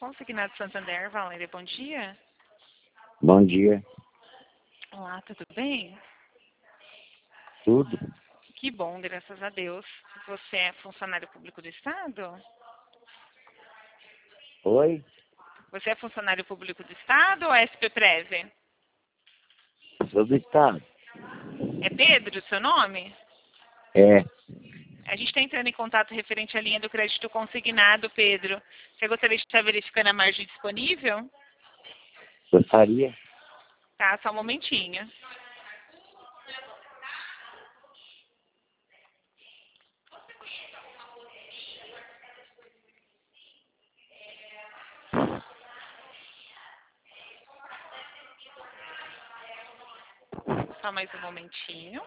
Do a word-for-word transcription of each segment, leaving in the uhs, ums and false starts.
Consignado Santander, Valéria, bom dia. Bom dia. Olá, tudo bem? Tudo? Que bom, graças a Deus. Você é funcionário público do Estado? Oi? Você é funcionário público do Estado ou é S P Preve? Sou do estado. É Pedro o seu nome? É. A gente está entrando em contato referente à linha do crédito consignado, Pedro. Você gostaria de estar verificando a margem disponível? Gostaria? Tá, só um momentinho. Só mais um momentinho.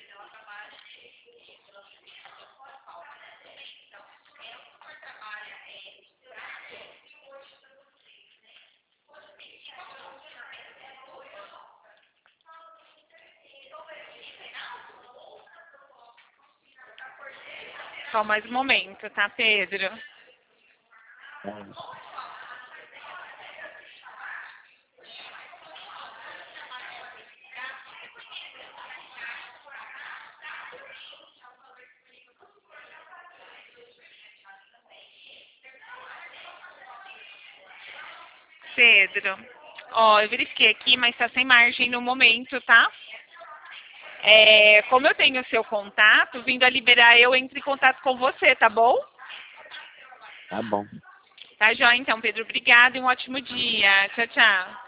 Só mais um momento, tá, Pedro? É. Pedro, ó, eu verifiquei aqui, mas está sem margem no momento, tá? É, como eu tenho o seu contato, vindo a liberar, eu entro em contato com você, tá bom? Tá bom. Tá, joia, então, Pedro. Obrigada e um ótimo dia. Tchau, tchau.